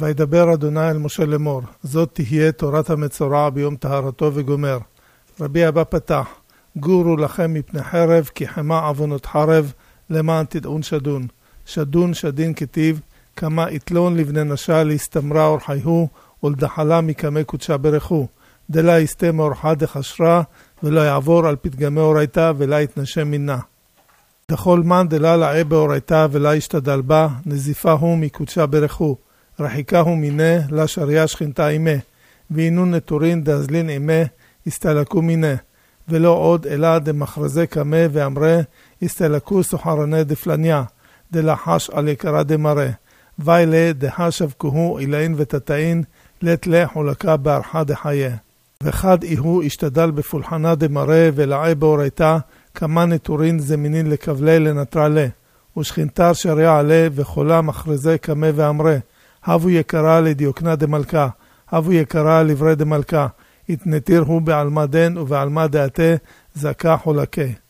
וידבר אדוני אל משה לאמור, זאת תהיה תורת המצורע ביום טהרתו וגומר. רבי אבא פתח, גורו לכם מפני חרב, כי חמה עוונות חרב, למען תדעון שדון. שדון שדין כתיב, כמה יתלון לבני נשה להסתמרה אורחייהו, ולדחלה מקמי קודשה ברכו. דלה יסתם אורחה דחשרה, ולא יעבור על פתגמי אורייתה, ולא יתנשם מנה. דכל מן דלה לעה באורייתה, ולא ישתדל בה, נזיפה הוא מקודשה ברכו. רחיקה הוא מיני, לה שריה שכינתה אימה. ואינו נטורין דזלין אימה, הסתלקו מיני. ולא עוד אלא דמחרזה קמה ואמרה, הסתלקו סוחרני דפלניה, דלחש על יקרה דמרה. ויילה דהשבקוהו אילאין ותתאין, לת לחולקה בערכה דחיה. וחד איהו השתדל בפולחנה דמרה ולעי באורייתה, כמה נטורין זמינין לקבלי לנטרלה. ושכינתר שריה עלה וחולה מחרזה קמה ואמרה, הבו יקרה לדיוקנה דמלכה, הבו יקרה לברי דמלכה, התנתיר הוא בעלמה דן ובעלמה דעתה, זכה חולקה.